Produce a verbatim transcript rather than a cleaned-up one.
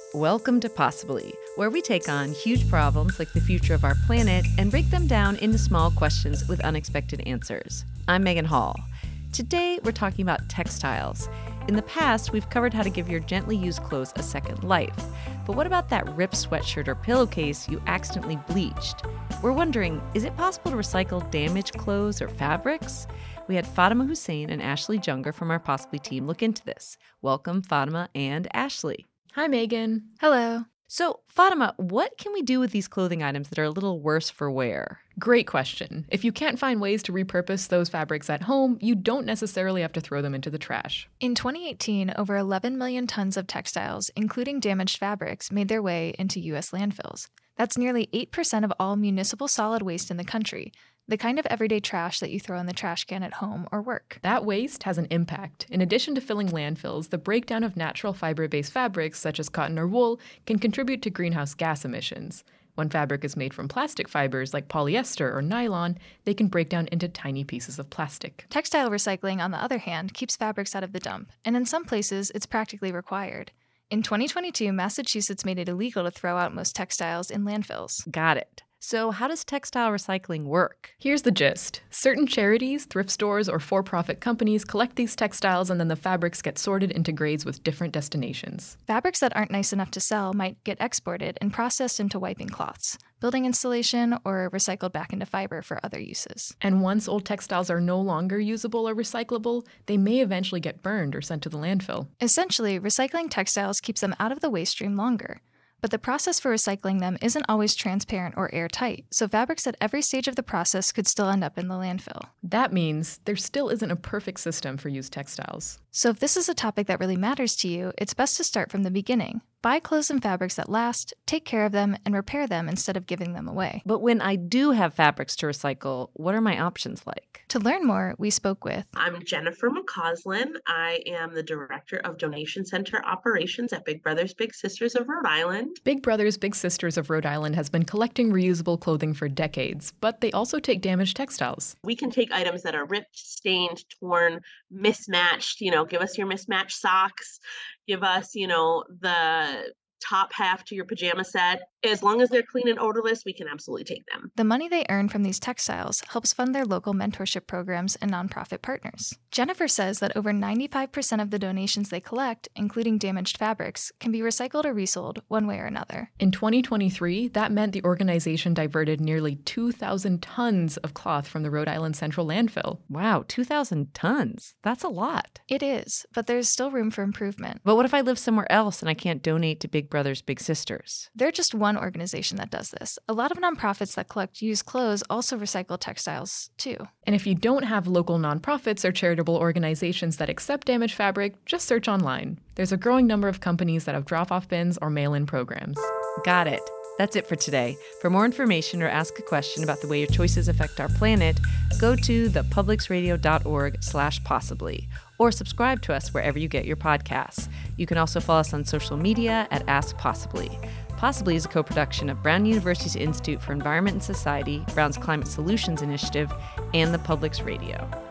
Welcome to Possibly, where we take on huge problems like the future of our planet and break them down into small questions with unexpected answers. I'm Megan Hall. Today, we're talking about textiles. In the past, we've covered how to give your gently used clothes a second life. But what about that ripped sweatshirt or pillowcase you accidentally bleached? We're wondering, is it possible to recycle damaged clothes or fabrics? We had Fatima Hussein and Ashley Junger from our Possibly team look into this. Welcome, Fatima and Ashley. Hi, Megan. Hello. So, Fatima, what can we do with these clothing items that are a little worse for wear? Great question. If you can't find ways to repurpose those fabrics at home, you don't necessarily have to throw them into the trash. In twenty eighteen, over eleven million tons of textiles, including damaged fabrics, made their way into U S landfills. That's nearly eight percent of all municipal solid waste in the country, the kind of everyday trash that you throw in the trash can at home or work. That waste has an impact. In addition to filling landfills, the breakdown of natural fiber-based fabrics, such as cotton or wool, can contribute to greenhouse gas emissions. When fabric is made from plastic fibers like polyester or nylon, they can break down into tiny pieces of plastic. Textile recycling, on the other hand, keeps fabrics out of the dump, and in some places, it's practically required. In twenty twenty-two, Massachusetts made it illegal to throw out most textiles in landfills. Got it. So how does textile recycling work? Here's the gist. Certain charities, thrift stores, or for-profit companies collect these textiles and then the fabrics get sorted into grades with different destinations. Fabrics that aren't nice enough to sell might get exported and processed into wiping cloths, building insulation, or recycled back into fiber for other uses. And once old textiles are no longer usable or recyclable, they may eventually get burned or sent to the landfill. Essentially, recycling textiles keeps them out of the waste stream longer. But the process for recycling them isn't always transparent or airtight, so fabrics at every stage of the process could still end up in the landfill. That means there still isn't a perfect system for used textiles. So if this is a topic that really matters to you, it's best to start from the beginning. Buy clothes and fabrics that last, take care of them, and repair them instead of giving them away. But when I do have fabrics to recycle, what are my options like? To learn more, we spoke with... I'm Jennifer McCausland. I am the Director of Donation Center Operations at Big Brothers Big Sisters of Rhode Island. Big Brothers Big Sisters of Rhode Island has been collecting reusable clothing for decades, but they also take damaged textiles. We can take items that are ripped, stained, torn, mismatched, you know, give us your mismatched socks, give us, you know, the top half to your pajama set. As long as they're clean and odorless, we can absolutely take them. The money they earn from these textiles helps fund their local mentorship programs and nonprofit partners. Jennifer says that over ninety-five percent of the donations they collect, including damaged fabrics, can be recycled or resold one way or another. In twenty twenty-three, that meant the organization diverted nearly two thousand tons of cloth from the Rhode Island Central landfill. Wow, two thousand tons. That's a lot. It is, but there's still room for improvement. But what if I live somewhere else and I can't donate to Big Brothers Big Sisters? They're just one organization that does this. A lot of nonprofits that collect used clothes also recycle textiles, too. And if you don't have local nonprofits or charitable organizations that accept damaged fabric, just search online. There's a growing number of companies that have drop-off bins or mail-in programs. Got it. That's it for today. For more information or ask a question about the way your choices affect our planet, go to thepublicsradio.org slash possibly or subscribe to us wherever you get your podcasts. You can also follow us on social media at Ask Possibly. Possibly is a co-production of Brown University's Institute for Environment and Society, Brown's Climate Solutions Initiative, and the Public's Radio.